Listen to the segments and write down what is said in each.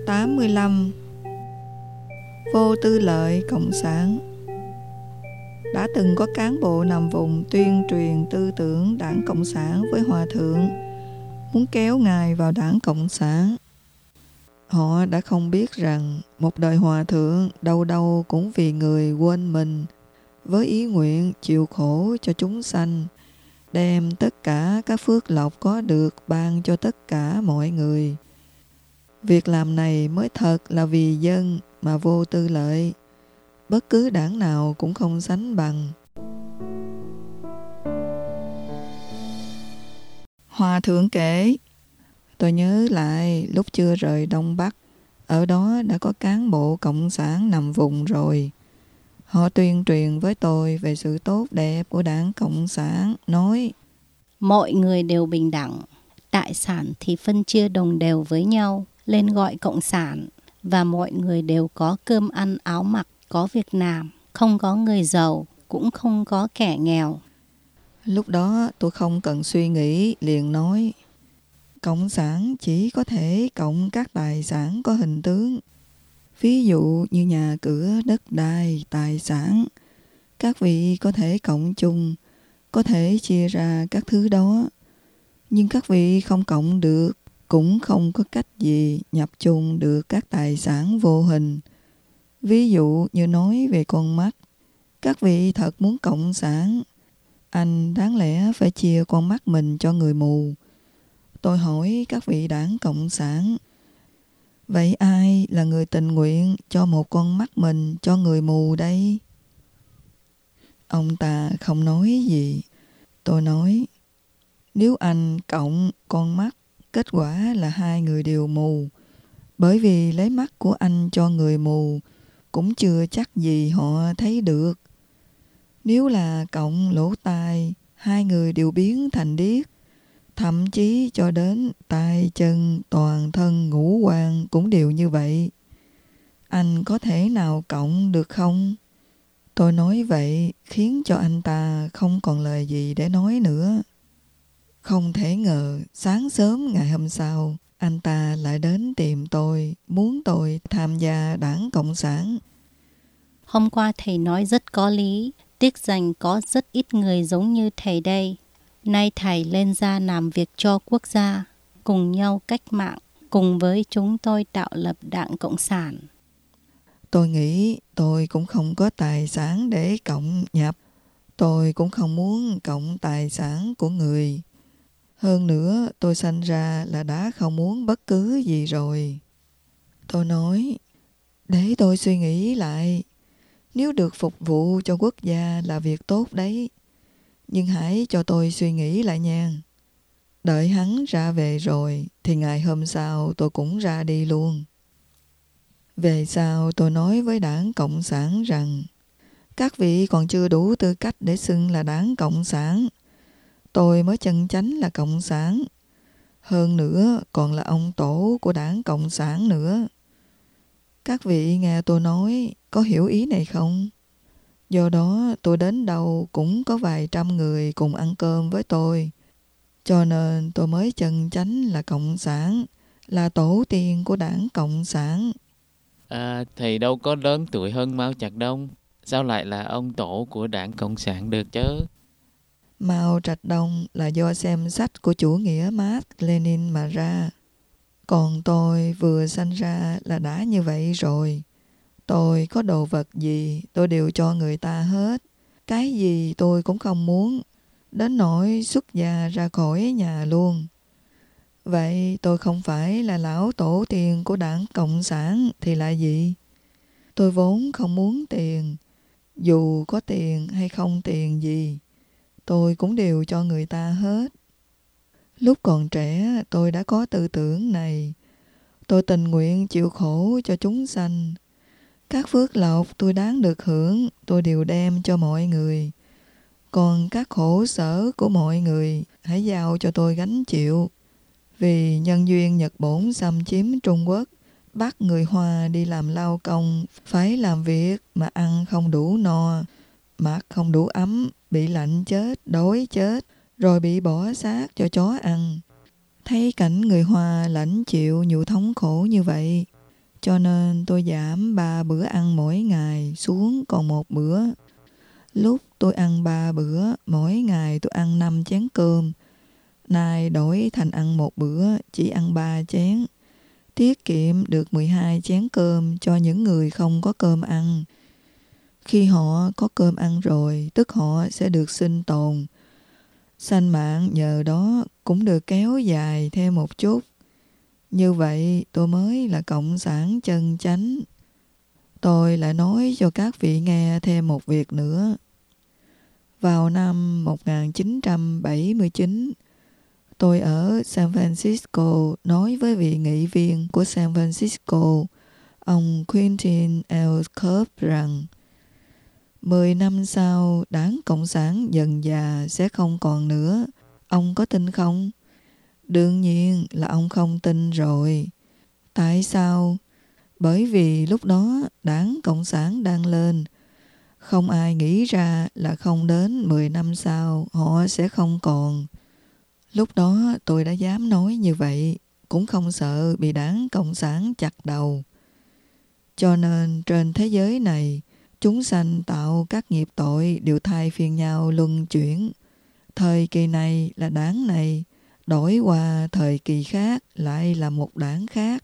85. Vô tư lợi cộng sản. Đã từng có cán bộ nằm vùng tuyên truyền tư tưởng Đảng Cộng sản với Hòa Thượng, muốn kéo Ngài vào Đảng Cộng sản. Họ đã không biết rằng một đời Hòa Thượng đâu đâu cũng vì người quên mình, với ý nguyện chịu khổ cho chúng sanh, đem tất cả các phước lộc có được ban cho tất cả mọi người. Việc làm này mới thật là vì dân mà vô tư lợi. Bất cứ đảng nào cũng không sánh bằng. Hòa Thượng kể, tôi nhớ lại lúc chưa rời Đông Bắc, ở đó đã có cán bộ cộng sản nằm vùng rồi. Họ tuyên truyền với tôi về sự tốt đẹp của Đảng Cộng sản, nói: mọi người đều bình đẳng, tài sản thì phân chia đồng đều với nhau, lên gọi cộng sản, và mọi người đều có cơm ăn áo mặc, có việc làm, không có người giàu, cũng không có kẻ nghèo. Lúc đó tôi không cần suy nghĩ, liền nói: cộng sản chỉ có thể cộng các tài sản có hình tướng, ví dụ như nhà cửa, đất đai, tài sản. Các vị có thể cộng chung, có thể chia ra các thứ đó, nhưng các vị không cộng được, cũng không có cách gì nhập chung được các tài sản vô hình. Ví dụ như nói về con mắt, các vị thật muốn cộng sản, anh đáng lẽ phải chia con mắt mình cho người mù. Tôi hỏi các vị Đảng Cộng sản, vậy ai là người tình nguyện cho một con mắt mình cho người mù đây? Ông ta không nói gì. Tôi nói, nếu anh cộng con mắt, kết quả là hai người đều mù. Bởi vì lấy mắt của anh cho người mù, cũng chưa chắc gì họ thấy được. Nếu là cộng lỗ tai, hai người đều biến thành điếc. Thậm chí cho đến tay chân, toàn thân, ngũ quan cũng đều như vậy. Anh có thể nào cộng được không? Tôi nói vậy khiến cho anh ta không còn lời gì để nói nữa. Không thể ngờ sáng sớm ngày hôm sau, anh ta lại đến tìm tôi, muốn tôi tham gia Đảng Cộng sản. Hôm qua thầy nói rất có lý, tiếc rằng có rất ít người giống như thầy đây. Nay thầy lên ra làm việc cho quốc gia, cùng nhau cách mạng, cùng với chúng tôi tạo lập Đảng Cộng sản. Tôi nghĩ tôi cũng không có tài sản để cộng nhập. Tôi cũng không muốn cộng tài sản của người. Hơn nữa, tôi sanh ra là đã không muốn bất cứ gì rồi. Tôi nói, để tôi suy nghĩ lại. Nếu được phục vụ cho quốc gia là việc tốt đấy. Nhưng hãy cho tôi suy nghĩ lại nha. Đợi hắn ra về rồi, thì ngày hôm sau tôi cũng ra đi luôn. Về sau tôi nói với Đảng Cộng sản rằng, các vị còn chưa đủ tư cách để xưng là Đảng Cộng sản. Tôi mới chân chánh là Cộng sản. Hơn nữa còn là ông tổ của Đảng Cộng sản nữa. Các vị nghe tôi nói có hiểu ý này không? Do đó tôi đến đâu cũng có vài trăm người cùng ăn cơm với tôi. Cho nên tôi mới chân chánh là Cộng sản, là tổ tiên của Đảng Cộng sản. Thầy đâu có lớn tuổi hơn Mao Trạch Đông, sao lại là ông tổ của Đảng Cộng sản được chứ? Mao Trạch Đông là do xem sách của chủ nghĩa Mác Lênin mà ra. Còn tôi vừa sanh ra là đã như vậy rồi. Tôi có đồ vật gì tôi đều cho người ta hết. Cái gì tôi cũng không muốn, đến nỗi xuất gia ra khỏi nhà luôn. Vậy tôi không phải là lão tổ tiên của Đảng Cộng sản thì là gì? Tôi vốn không muốn tiền. Dù có tiền hay không tiền gì, tôi cũng đều cho người ta hết. Lúc còn trẻ tôi đã có tư tưởng này. Tôi tình nguyện chịu khổ cho chúng sanh. Các phước lộc tôi đáng được hưởng, tôi đều đem cho mọi người. Còn các khổ sở của mọi người, hãy giao cho tôi gánh chịu. Vì nhân duyên Nhật Bổn xâm chiếm Trung Quốc, bắt người Hoa đi làm lao công, phải làm việc mà ăn không đủ no, mặc không đủ ấm, bị lạnh chết, đói chết, rồi bị bỏ xác cho chó ăn. Thấy cảnh người Hoa lãnh chịu nhiều thống khổ như vậy, cho nên tôi giảm 3 bữa ăn mỗi ngày xuống còn 1 bữa. Lúc tôi ăn 3 bữa, mỗi ngày tôi ăn 5 chén cơm. Nay đổi thành ăn 1 bữa, chỉ ăn 3 chén. Tiết kiệm được 12 chén cơm cho những người không có cơm ăn. Khi họ có cơm ăn rồi, tức họ sẽ được sinh tồn. Sanh mạng nhờ đó cũng được kéo dài thêm một chút. Như vậy tôi mới là cộng sản chân chánh. Tôi lại nói cho các vị nghe thêm một việc nữa. Vào năm 1979, tôi ở San Francisco nói với vị nghị viên của San Francisco, ông Quentin L. Cobb rằng 10 năm sau, Đảng Cộng sản dần già sẽ không còn nữa. Ông có tin không? Đương nhiên là ông không tin rồi. Tại sao? Bởi vì lúc đó Đảng Cộng sản đang lên. Không ai nghĩ ra là không đến 10 năm sau họ sẽ không còn. Lúc đó tôi đã dám nói như vậy, cũng không sợ bị Đảng Cộng sản chặt đầu. Cho nên trên thế giới này, chúng sanh tạo các nghiệp tội đều thay phiên nhau luân chuyển. Thời kỳ này là đảng này, đổi qua thời kỳ khác lại là một đảng khác.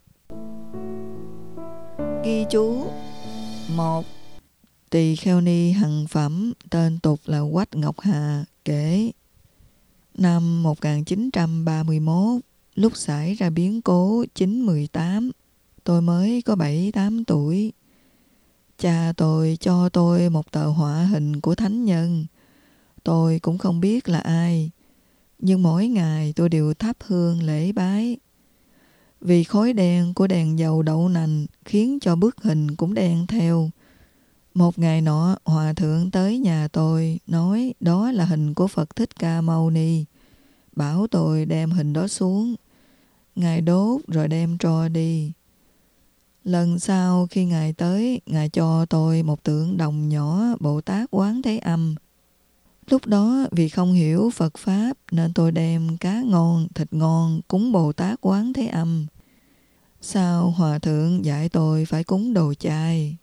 Ghi chú 1. Tỳ kheo ni Hằng Phẩm, tên tục là Quách Ngọc Hà, kể năm 1931, lúc xảy ra biến cố 9/18, tôi mới có 7-8 tuổi. Cha tôi cho tôi một tờ họa hình của thánh nhân. Tôi cũng không biết là ai, nhưng mỗi ngày tôi đều thắp hương lễ bái. Vì khói đen của đèn dầu đậu nành khiến cho bức hình cũng đen theo. Một ngày nọ, hòa thượng tới nhà tôi nói đó là hình của Phật Thích Ca Mâu Ni. Bảo tôi đem hình đó xuống. Ngài đốt rồi đem tro đi. Lần sau khi Ngài tới, Ngài cho tôi một tượng đồng nhỏ Bồ Tát Quán Thế Âm. Lúc đó vì không hiểu Phật Pháp nên tôi đem cá ngon, thịt ngon cúng Bồ Tát Quán Thế Âm. Sau hòa thượng dạy tôi phải cúng đồ chay.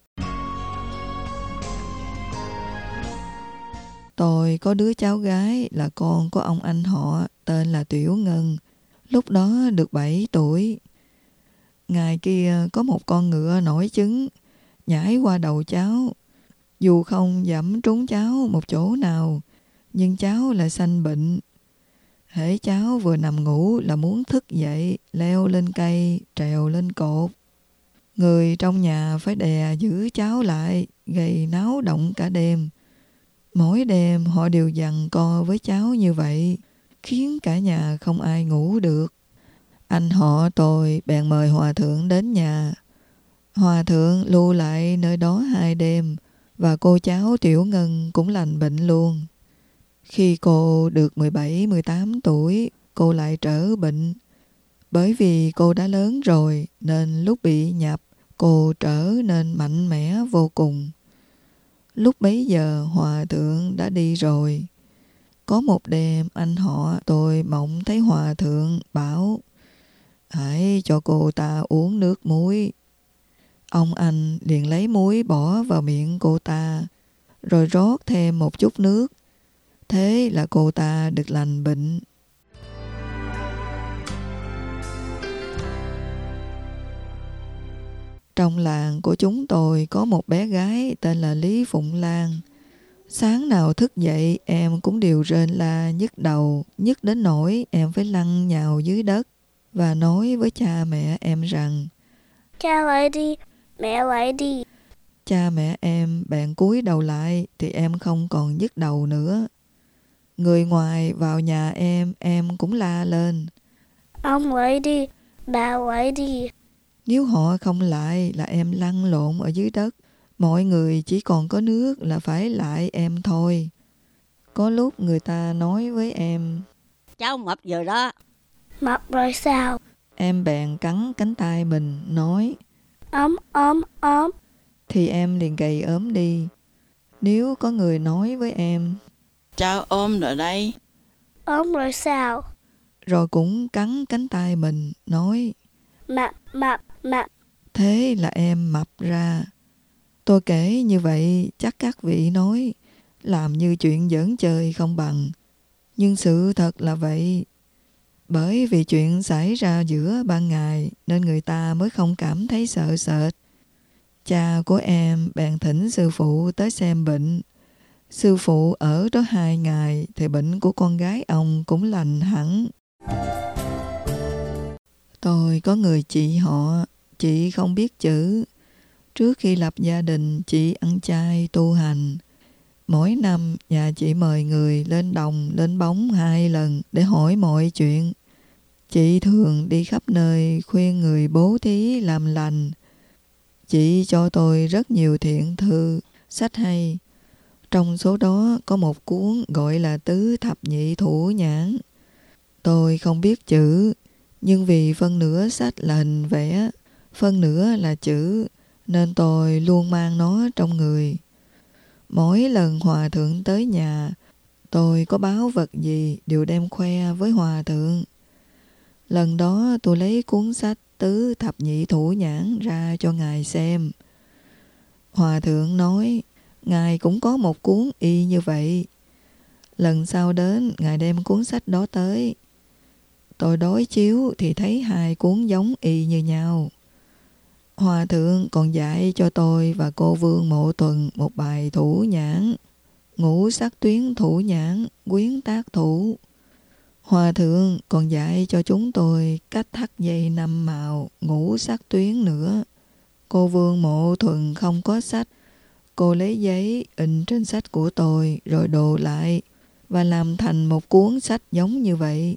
Tôi có đứa cháu gái là con của ông anh họ tên là Tiểu Ngân. Lúc đó được 7 tuổi. Ngày kia có một con ngựa nổi trứng nhảy qua đầu cháu. Dù không dẫm trúng cháu một chỗ nào, nhưng cháu lại sanh bệnh. Hễ cháu vừa nằm ngủ là muốn thức dậy, leo lên cây, trèo lên cột. Người trong nhà phải đè giữ cháu lại, gây náo động cả đêm. Mỗi đêm họ đều giằng co với cháu như vậy, khiến cả nhà không ai ngủ được. Anh họ tôi bèn mời hòa thượng đến nhà. Hòa thượng lưu lại nơi đó 2 đêm, và cô cháu Tiểu Ngân cũng lành bệnh luôn. Khi cô được 17-18 tuổi, cô lại trở bệnh. Bởi vì cô đã lớn rồi, nên lúc bị nhập, cô trở nên mạnh mẽ vô cùng. Lúc bấy giờ hòa thượng đã đi rồi. Có một đêm anh họ tôi mộng thấy hòa thượng bảo hãy cho cô ta uống nước muối. Ông anh liền lấy muối bỏ vào miệng cô ta, rồi rót thêm một chút nước. Thế là cô ta được lành bệnh. Trong làng của chúng tôi có một bé gái tên là Lý Phụng Lan. Sáng nào thức dậy em cũng đều rên la nhức đầu, nhức đến nỗi em phải lăn nhào dưới đất và nói với cha mẹ em rằng cha lại đi, mẹ lại đi. Cha mẹ em bèn cúi đầu lại thì em không còn nhức đầu nữa. Người ngoài vào nhà em cũng la lên Ông lại đi, bà lại đi. Nếu họ không lại là em lăn lộn ở dưới đất. Mọi người chỉ còn có nước là phải lại em thôi. Có lúc người ta nói với em cháu mập rồi đó. Mập rồi sao? Em bèn cắn cánh tay mình nói ốm. Thì em liền gầy ốm đi. Nếu có người nói với em Cháu ốm rồi đây. Ốm rồi sao? Rồi cũng cắn cánh tay mình nói Mập. thế là em mập ra. Tôi kể như vậy chắc các vị nói làm như chuyện giỡn chơi không bằng. Nhưng sự thật là vậy. Bởi vì chuyện xảy ra giữa ban ngày nên người ta mới không cảm thấy sợ sệt. Cha của em bèn thỉnh sư phụ tới xem bệnh. Sư phụ ở đó 2 ngày thì bệnh của con gái ông cũng lành hẳn. Tôi có người chị họ, chị không biết chữ. Trước khi lập gia đình, chị ăn chay tu hành. Mỗi năm, nhà chị mời người lên đồng, lên bóng 2 lần để hỏi mọi chuyện. Chị thường đi khắp nơi khuyên người bố thí làm lành. Chị cho tôi rất nhiều thiện thư, sách hay. Trong số đó có một cuốn gọi là Tứ Thập Nhị Thủ Nhãn. Tôi không biết chữ, nhưng vì phân nửa sách là hình vẽ, phân nửa là chữ, nên tôi luôn mang nó trong người. Mỗi lần hòa thượng tới nhà, tôi có báu vật gì đều đem khoe với hòa thượng. Lần đó tôi lấy cuốn sách Tứ Thập Nhị Thủ Nhãn ra cho ngài xem. Hòa thượng nói, ngài cũng có một cuốn y như vậy. Lần sau đến, ngài đem cuốn sách đó tới. Tôi đối chiếu thì thấy 2 cuốn giống y như nhau. Hòa thượng còn dạy cho tôi và cô Vương Mộ Tuần một bài thủ nhãn. Ngũ sắc tuyến thủ nhãn, quyến tác thủ. Hòa thượng còn dạy cho chúng tôi cách thắt dây 5 màu, ngũ sắc tuyến nữa. Cô Vương Mộ Thuần không có sách. Cô lấy giấy in trên sách của tôi rồi đồ lại và làm thành một cuốn sách giống như vậy.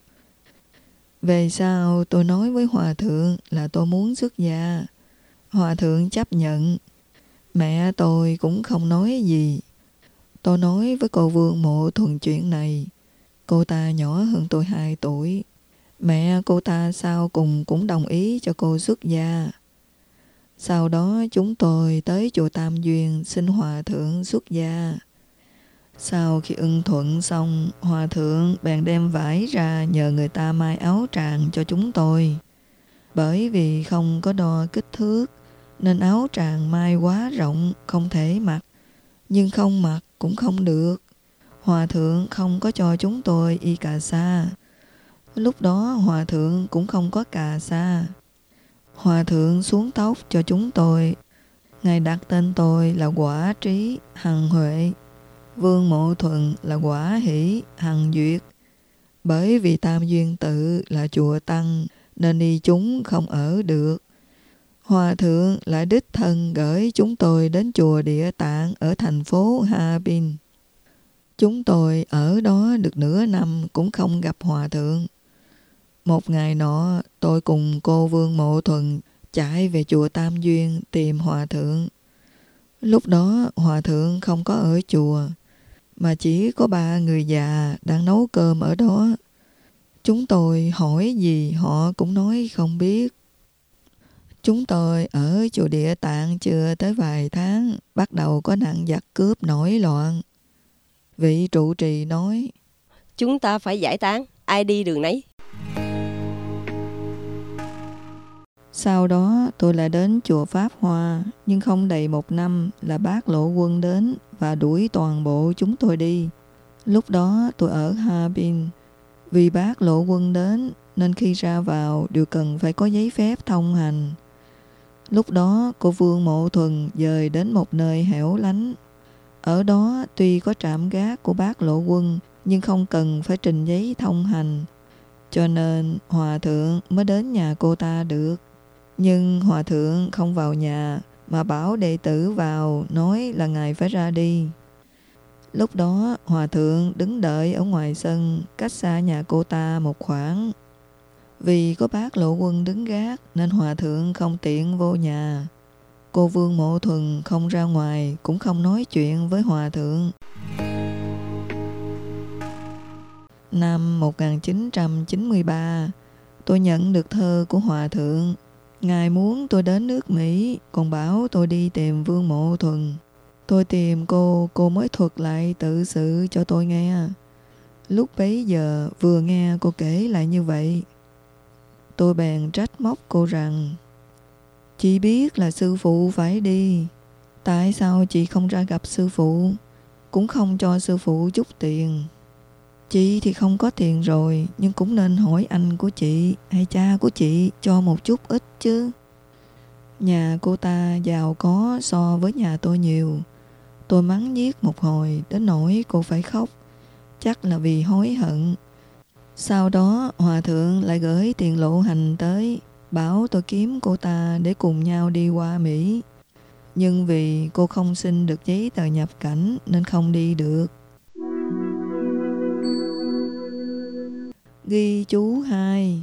Về sau tôi nói với hòa thượng là tôi muốn xuất gia. Hòa thượng chấp nhận. Mẹ tôi cũng không nói gì. Tôi nói với cô Vương Mộ Thuần chuyện này. Cô ta nhỏ hơn tôi 2 tuổi. Mẹ cô ta sau cùng cũng đồng ý cho cô xuất gia. Sau đó chúng tôi tới chùa Tam Duyên xin hòa thượng xuất gia. Sau khi ưng thuận xong, hòa thượng bèn đem vải ra nhờ người ta may áo tràng cho chúng tôi. Bởi vì không có đo kích thước, nên áo tràng may quá rộng, không thể mặc. Nhưng không mặc cũng không được. Hòa thượng không có cho chúng tôi y cà sa. Lúc đó hòa thượng cũng không có cà sa. Hòa thượng xuống tóc cho chúng tôi. Ngài đặt tên tôi là Quả Trí Hằng Huệ. Vương Mộ Thuần là Quả Hỷ Hằng Duyệt. Bởi vì Tam Duyên Tự là chùa Tăng nên đi chúng không ở được. Hòa thượng lại đích thân gửi chúng tôi đến chùa Địa Tạng ở thành phố Hà Bình. Chúng tôi ở đó được nửa năm cũng không gặp hòa thượng. Một ngày nọ, tôi cùng cô Vương Mộ Thuần chạy về chùa Tam Duyên tìm hòa thượng. Lúc đó hòa thượng không có ở chùa, mà chỉ có 3 người già đang nấu cơm ở đó. Chúng tôi hỏi gì họ cũng nói không biết. Chúng tôi ở chùa Địa Tạng chưa tới vài tháng, bắt đầu có nạn giặc cướp nổi loạn. Vị trụ trì nói, chúng ta phải giải tán, ai đi đường nấy. Sau đó tôi lại đến chùa Pháp Hoa, nhưng không đầy 1 năm là Bác Lộ Quân đến và đuổi toàn bộ chúng tôi đi. Lúc đó tôi ở Hà Bình. Vì Bác Lộ Quân đến nên khi ra vào đều cần phải có giấy phép thông hành. Lúc đó cô Vương Mộ Thuần dời đến một nơi hẻo lánh. Ở đó tuy có trạm gác của Bác Lộ Quân nhưng không cần phải trình giấy thông hành. Cho nên hòa thượng mới đến nhà cô ta được. Nhưng hòa thượng không vào nhà mà bảo đệ tử vào, nói là ngài phải ra đi. Lúc đó hòa thượng đứng đợi ở ngoài sân cách xa nhà cô ta một khoảng. Vì có Bác Lộ Quân đứng gác nên hòa thượng không tiện vô nhà. Cô Vương Mộ Thuần không ra ngoài cũng không nói chuyện với hòa thượng. Năm 1993, tôi nhận được thơ của hòa thượng. Ngài muốn tôi đến nước Mỹ, còn bảo tôi đi tìm Vương Mộ Thuần. Tôi tìm cô mới thuật lại tự sự cho tôi nghe. Lúc bấy giờ vừa nghe cô kể lại như vậy, tôi bèn trách móc cô rằng, Chị biết là sư phụ phải đi. Tại sao chị không ra gặp sư phụ, cũng không cho sư phụ chút tiền? Chị thì không có tiền rồi, nhưng cũng nên hỏi anh của chị hay cha của chị cho một chút ít chứ. Nhà cô ta giàu có so với nhà tôi nhiều. Tôi mắng nhiếc một hồi đến nỗi cô phải khóc, chắc là vì hối hận. Sau đó hòa thượng lại gửi tiền lộ hành tới, bảo tôi kiếm cô ta để cùng nhau đi qua Mỹ. Nhưng vì cô không xin được giấy tờ nhập cảnh nên không đi được. Ghi chú 2.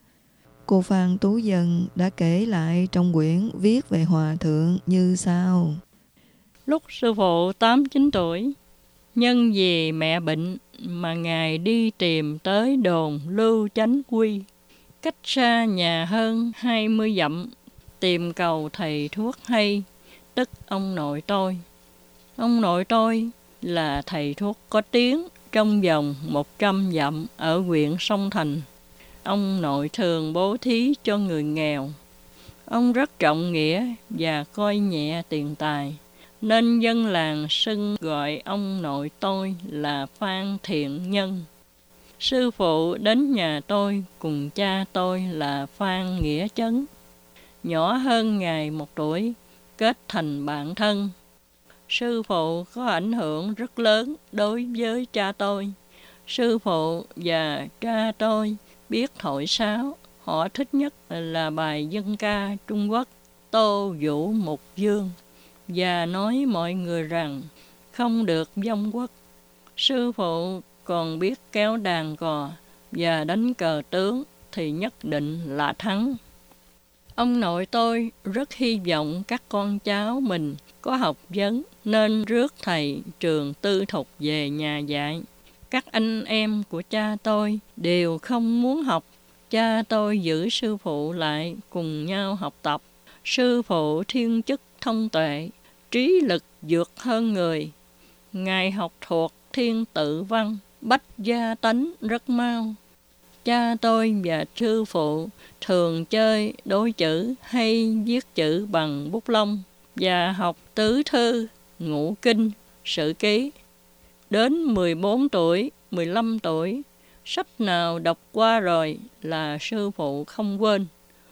Cô Phan Tú Dân đã kể lại trong quyển viết về hòa thượng như sau. Lúc sư phụ 8-9 tuổi, nhân vì mẹ bệnh mà Ngài đi tìm tới đồn Lưu Chánh Quy, cách xa nhà hơn 20 dặm, tìm cầu thầy thuốc hay, tức ông nội tôi. Ông nội tôi là thầy thuốc có tiếng trong vòng 100 dặm ở huyện Sông Thành. Ông nội thường bố thí cho người nghèo. Ông rất trọng nghĩa và coi nhẹ tiền tài, nên dân làng xưng gọi ông nội tôi là Phan Thiện Nhân. Sư phụ đến nhà tôi cùng cha tôi là Phan Nghĩa Chấn. Nhỏ hơn Ngài 1 tuổi, kết thành bạn thân. Sư phụ có ảnh hưởng rất lớn đối với cha tôi. Sư phụ và cha tôi biết thổi sáo. Họ thích nhất là bài dân ca Trung Quốc Tô Vũ Mục Dương, và nói mọi người rằng không được vong quốc. Sư phụ còn biết kéo đàn cò và đánh cờ tướng thì nhất định là thắng. Ông nội tôi rất hy vọng các con cháu mình có học vấn nên rước thầy trường tư thục về nhà dạy. Các anh em của cha tôi đều không muốn học. Cha tôi giữ sư phụ lại cùng nhau học tập. Sư phụ thiên chức thông tuệ, trí lực vượt hơn người. Ngài học thuộc thiên tự văn, bách gia tánh rất mau. Cha tôi và sư phụ thường chơi đối chữ hay viết chữ bằng bút lông và học tứ thư, ngũ kinh, sử ký. Đến 14 tuổi, 15 tuổi, sách nào đọc qua rồi là sư phụ không quên.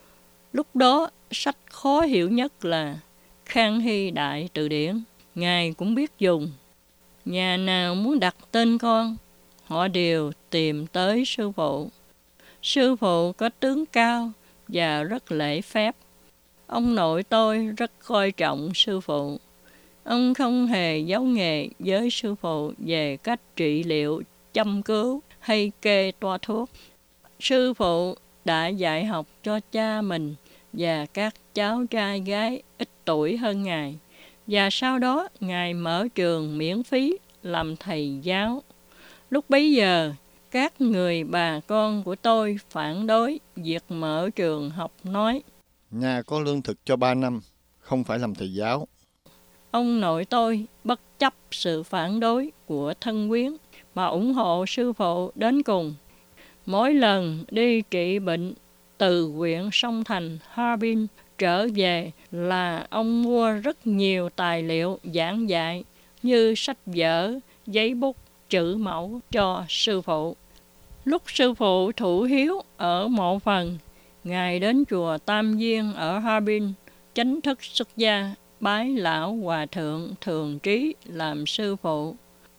Lúc đó, sách khó hiểu nhất là Khang Hy Đại Từ Điển. Ngài cũng biết dùng. Nhà nào muốn đặt tên con, họ đều tìm tới sư phụ. Sư phụ có tướng cao và rất lễ phép. Ông nội tôi rất coi trọng sư phụ. Ông không hề giấu nghề với sư phụ về cách trị liệu, chăm cứu hay kê toa thuốc. Sư phụ đã dạy học cho cha mình và các cháu trai gái ít tuổi hơn Ngài. Và sau đó Ngài mở trường miễn phí làm thầy giáo. Lúc bấy giờ, các người bà con của tôi phản đối việc mở trường học, nói: nhà có lương thực cho 3 năm, không phải làm thầy giáo. Ông nội tôi bất chấp sự phản đối của thân quyến mà ủng hộ sư phụ đến cùng. Mỗi lần đi trị bệnh từ huyện Sông Thành, Harbin trở về là ông mua rất nhiều tài liệu giảng dạy như sách vở, giấy bút, chữ mẫu cho sư phụ. Lúc sư phụ thủ hiếu ở mộ phần, Ngài đến chùa Tam Viên ở Harbin, chánh thức xuất gia, bái lão hòa thượng Thường Trí làm sư phụ,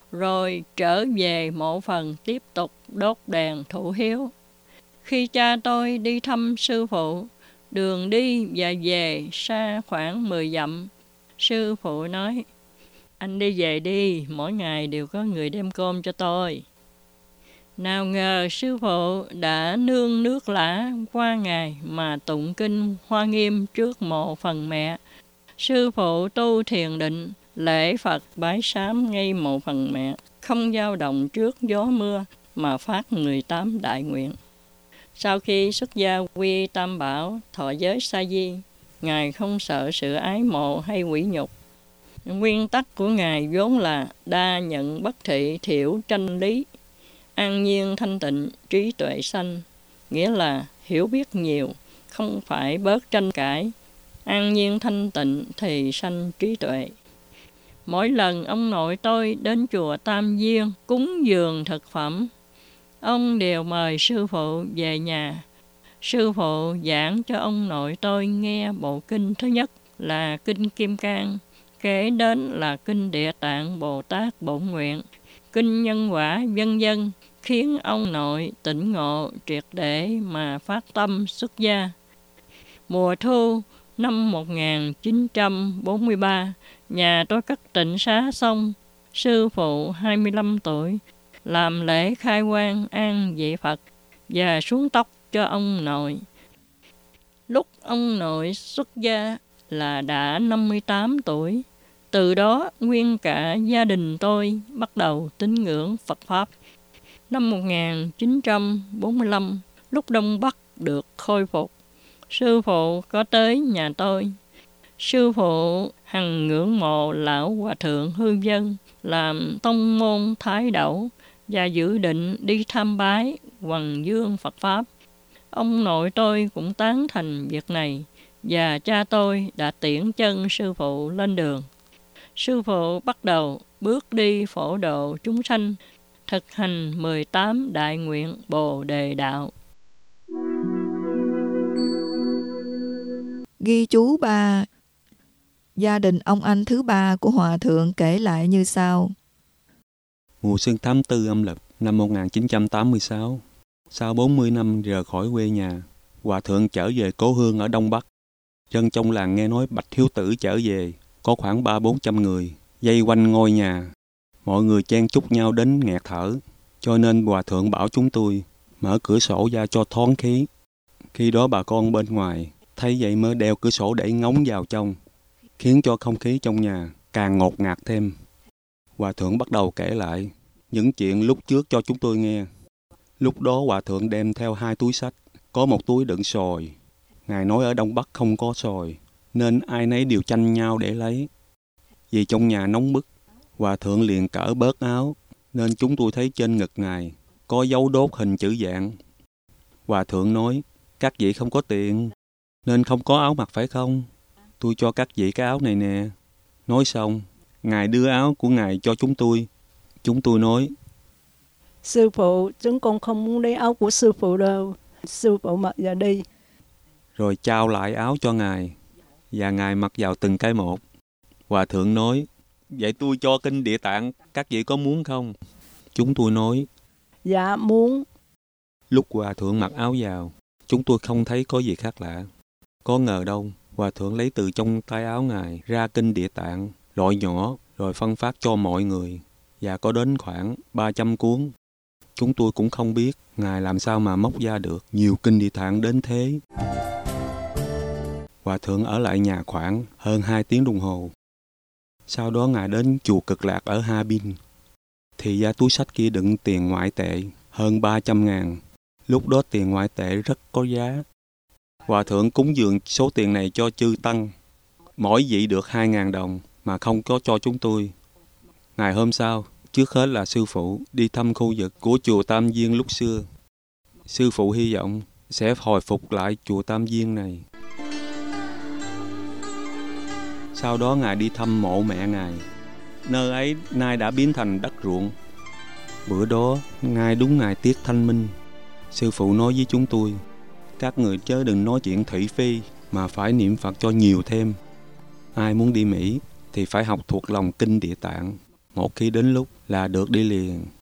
rồi trở về mộ phần tiếp tục đốt đèn thủ hiếu. Khi cha tôi đi thăm sư phụ, đường đi và về xa khoảng 10 dặm, sư phụ nói: anh đi về đi, mỗi ngày đều có người đem cơm cho tôi. Nào ngờ sư phụ đã nương nước lã qua ngày mà tụng kinh Hoa Nghiêm trước mộ phần mẹ. Sư phụ tu thiền định, lễ Phật bái sám ngay mộ phần mẹ, không dao động trước gió mưa mà phát 18 đại nguyện. Sau khi xuất gia quy Tam Bảo, thọ giới sa di, Ngài không sợ sự ái mộ hay quỷ nhục. Nguyên tắc của Ngài vốn là đa nhận bất thị, thiểu tranh lý, an nhiên thanh tịnh, trí tuệ sanh, nghĩa là hiểu biết nhiều, không phải bớt tranh cãi, an nhiên thanh tịnh thì sanh trí tuệ. Mỗi lần ông nội tôi đến chùa Tam Viên cúng dường thực phẩm, ông đều mời sư phụ về nhà. Sư phụ giảng cho ông nội tôi nghe bộ kinh thứ nhất là kinh Kim Cang, kế đến là kinh Địa Tạng Bồ Tát Bổn Nguyện, kinh Nhân Quả vân vân, khiến ông nội tỉnh ngộ triệt để mà phát tâm xuất gia. Mùa thu năm 1943, nhà tôi cất tịnh xá xong, sư phụ 25 tuổi làm lễ khai quang an vị Phật và xuống tóc cho ông nội. Lúc ông nội xuất gia là đã 58 tuổi. Từ đó nguyên cả gia đình tôi bắt đầu tín ngưỡng Phật Pháp. Năm 1945, lúc Đông Bắc được khôi phục, sư phụ có tới nhà tôi. Sư phụ hằng ngưỡng mộ lão hòa thượng Hư Vân làm tông môn Thái Đẩu và dự định đi tham bái Hoằng Dương Phật Pháp. Ông nội tôi cũng tán thành việc này và cha tôi đã tiễn chân sư phụ lên đường. Sư phụ bắt đầu bước đi phổ độ chúng sanh, thực hành 18 đại nguyện Bồ Đề Đạo. Ghi chú 3. Gia đình ông anh thứ ba của Hòa Thượng kể lại như sau. Mùa xuân tháng 4 âm lịch năm 1986, sau 40 năm rời khỏi quê nhà, Hòa Thượng trở về cố hương ở Đông Bắc. Dân trong làng nghe nói Bạch Thiếu Tử trở về, có khoảng 300-400 người, vây quanh ngôi nhà. Mọi người chen chúc nhau đến nghẹt thở, cho nên Hòa Thượng bảo chúng tôi mở cửa sổ ra cho thoáng khí. Khi đó bà con bên ngoài thấy vậy mới đeo cửa sổ để ngóng vào trong, khiến cho không khí trong nhà càng ngột ngạt thêm. Hòa Thượng bắt đầu kể lại những chuyện lúc trước cho chúng tôi nghe. Lúc đó Hòa Thượng đem theo 2 túi xách, có một túi đựng sồi. Ngài nói ở Đông Bắc không có sồi, nên ai nấy đều tranh nhau để lấy. Vì trong nhà nóng bức, Hòa Thượng liền cởi bớt áo, nên chúng tôi thấy trên ngực Ngài có dấu đốt hình chữ dạng. Hòa Thượng nói, các vị không có tiền, nên không có áo mặc phải không? Tôi cho các vị cái áo này nè. Nói xong, Ngài đưa áo của Ngài cho chúng tôi. Chúng tôi nói, sư phụ, chúng con không muốn lấy áo của sư phụ đâu. Sư phụ mặc vào đi. Rồi trao lại áo cho Ngài, và Ngài mặc vào từng cái một. Hòa Thượng nói, vậy tôi cho kinh Địa Tạng, các vị có muốn không? Chúng tôi nói, dạ muốn. Lúc Hòa Thượng mặc áo vào, chúng tôi không thấy có gì khác lạ. Có ngờ đâu, Hòa Thượng lấy từ trong tay áo Ngài ra kinh Địa Tạng, loại nhỏ, rồi phân phát cho mọi người, và có đến khoảng 300 cuốn. Chúng tôi cũng không biết Ngài làm sao mà móc ra được nhiều kinh Địa Tạng đến thế. Hòa Thượng ở lại nhà khoảng hơn 2 tiếng đồng hồ. Sau đó Ngài đến chùa Cực Lạc ở Ha Bin. Thì ra túi xách kia đựng tiền ngoại tệ hơn 300.000. Lúc đó tiền ngoại tệ rất có giá. Hòa Thượng cúng dường số tiền này cho chư tăng. Mỗi vị được 2.000 đồng mà không có cho chúng tôi. Ngày hôm sau, trước hết là sư phụ đi thăm khu vực của chùa Tam Viên lúc xưa. Sư phụ hy vọng sẽ hồi phục lại chùa Tam Viên này. Sau đó Ngài đi thăm mộ mẹ Ngài. Nơi ấy nay đã biến thành đất ruộng. Bữa đó, Ngài đúng ngày tiết thanh minh. Sư phụ nói với chúng tôi, các người chớ đừng nói chuyện thị phi mà phải niệm Phật cho nhiều thêm. Ai muốn đi Mỹ thì phải học thuộc lòng kinh Địa Tạng. Một khi đến lúc là được đi liền.